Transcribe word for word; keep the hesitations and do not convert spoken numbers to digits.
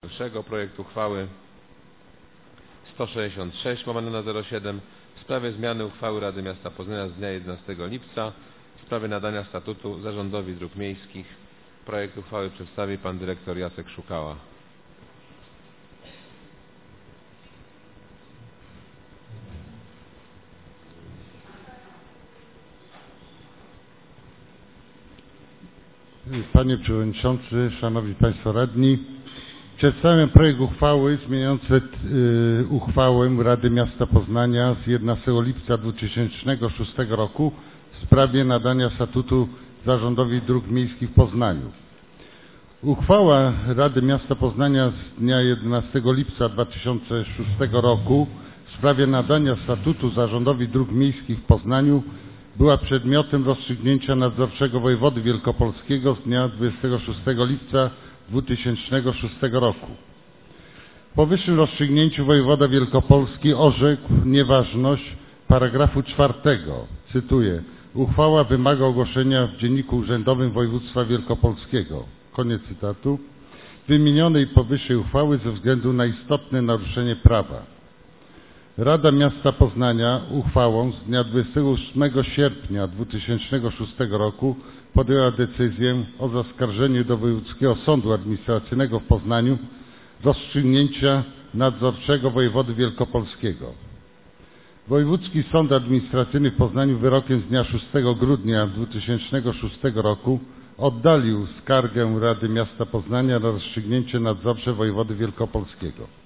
powyższego projekt uchwały sto sześćdziesiąt sześć łamane na zero siedem w sprawie zmiany uchwały Rady Miasta Poznania z dnia jedenastego lipca w sprawie nadania statutu Zarządowi Dróg Miejskich. Projekt uchwały przedstawi pan dyrektor Jacek Szukała. Panie Przewodniczący, Szanowni Państwo Radni, przedstawiam projekt uchwały zmieniający y, uchwałę Rady Miasta Poznania z jedenastego lipca dwa tysiące szóstego roku w sprawie nadania statutu Zarządowi Dróg Miejskich w Poznaniu. Uchwała Rady Miasta Poznania z dnia jedenastego lipca dwa tysiące szóstego roku w sprawie nadania statutu Zarządowi Dróg Miejskich w Poznaniu była przedmiotem rozstrzygnięcia nadzorczego wojewody wielkopolskiego z dnia dwudziestego szóstego lipca dwa tysiące szóstego roku. W powyższym rozstrzygnięciu wojewoda wielkopolski orzekł nieważność paragrafu czwartego. Cytuję: uchwała wymaga ogłoszenia w Dzienniku Urzędowym Województwa Wielkopolskiego. Koniec cytatu. Wymienionej powyższej uchwały ze względu na istotne naruszenie prawa. Rada Miasta Poznania uchwałą z dnia dwudziestego ósmego sierpnia dwa tysiące szóstego roku podjęła decyzję o zaskarżeniu do Wojewódzkiego Sądu Administracyjnego w Poznaniu rozstrzygnięcia nadzorczego wojewody wielkopolskiego. Wojewódzki Sąd Administracyjny w Poznaniu wyrokiem z dnia szóstego grudnia dwa tysiące szóstego roku oddalił skargę Rady Miasta Poznania na rozstrzygnięcie nadzorcze wojewody wielkopolskiego.